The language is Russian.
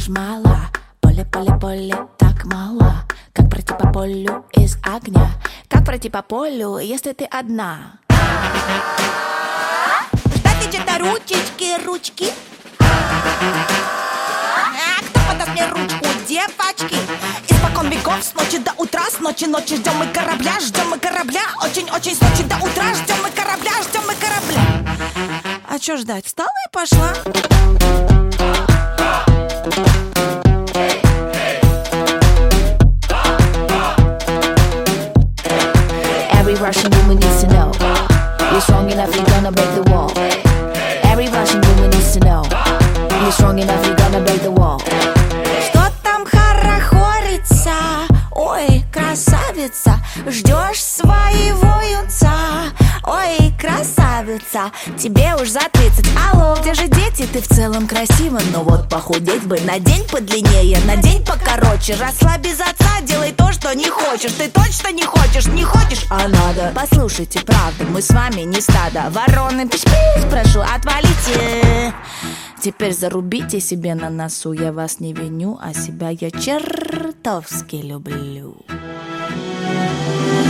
ж мала. Поле, поле, поле, так мало. Как пройти по полю из огня? Как пройти по полю, если ты одна? Ждать где-то ручечки, ручки. Кто подаст мне ручку, девочки? Испокон веков, с ночи до утра, с ночи ждем мы корабля, очень-очень с ночи до утра ждем мы корабля. А чё ждать? Встала и пошла. Every Russian woman needs to know you're strong enough, you're gonna break the wall. Every Russian woman needs to know you're strong enough, you're gonna break the wall. Что там хорохорится? Ой, красавица, ждешь своего юнца. Ой, красавица, тебе уж за 30. Алло, где же дети? Ты в целом красива, но вот похудеть бы. Надень подлиннее, надень покороче. Росла без отца, делай то, что не хочешь. Ты точно не хочешь, а надо. Послушайте, правда, мы с вами не стадо. Вороны, пиш-пиш, прошу, отвалите. Теперь зарубите себе на носу. Я вас не виню, а себя я чертовски люблю.